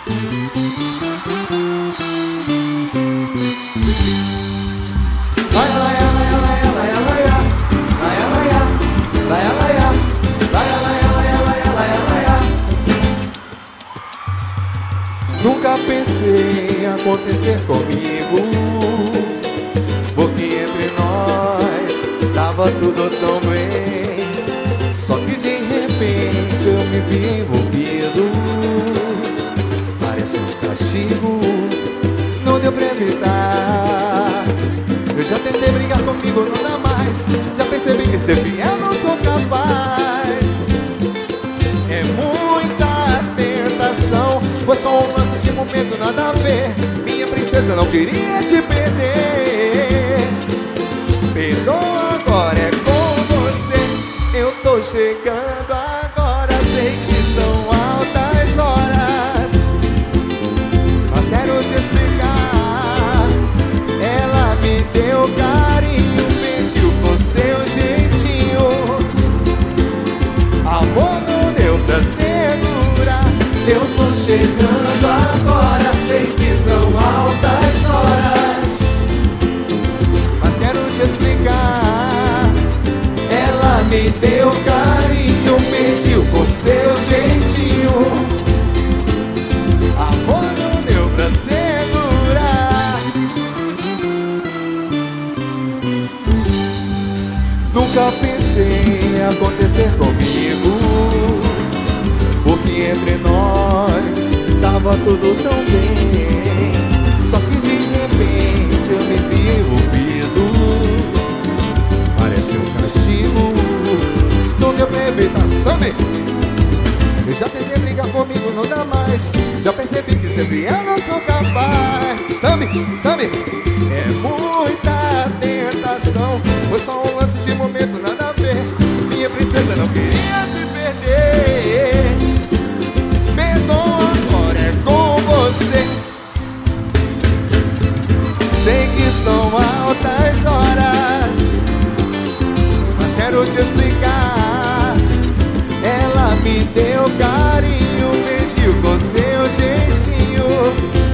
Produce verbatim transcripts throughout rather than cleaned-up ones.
Nunca pensei em acontecer comigo, porque entre nós tava tudo tão bem. Só que de repente eu me vi envolvido. Parece um castigo, não deu pra evitar. Eu já tentei brigar comigo, não dá mais. Já percebi que ser fiel não sou capaz. É muita tentação, foi só um lance de momento, nada a ver. Minha princesa, não queria te perder. Perdoa, agora é com você. Eu tô chegando agora, sei que são altas horas, mas quero te explicar. Ela me deu carinho, pediu com seu jeitinho. Amor não deu pra segurar. Eu tô chegando agora, sei que são altas horas, mas quero te explicar. Ela me deu carinho, pediu com seu jeitinho. Amor não deu pra segurar. Nunca pensei em acontecer comigo, porque entre nós tava tudo tão bem. Só que de repente eu me vi envolvido. Parece um castigo, não deu pra evitar. Sabe? Eu já tentei brigar comigo, não dá mais. Já percebi que sempre eu não sou capaz. Sabe? Sabe? É muita tentação, foi só um lance de momento, nada a ver. Minha princesa, não queria te perder. Perdoa, agora é com você. Sei que são altas horas, mas quero te explicar. Ela me deu carinho, pediu com seu jeitinho.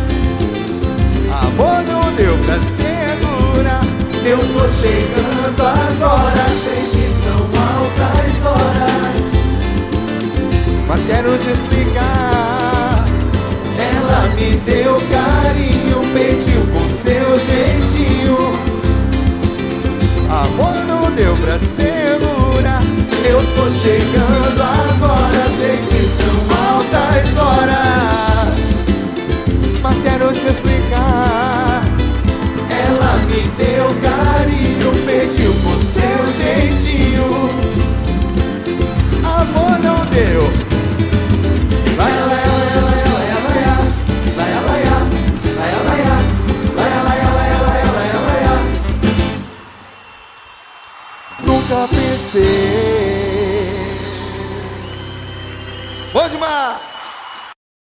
Amor não deu pra segurar. Eu tô chegando agora, sei que são altas horas, mas quero te explicar. Ela me deu carinho, pediu com seu jeitinho. Amor não deu pra segurar. Eu tô chegando agora, sei que são altas horas, mas quero te explicar. Ela me deu carinho, pediu com seu jeitinho. Amor não deu. Nunca pensei. Bom demais!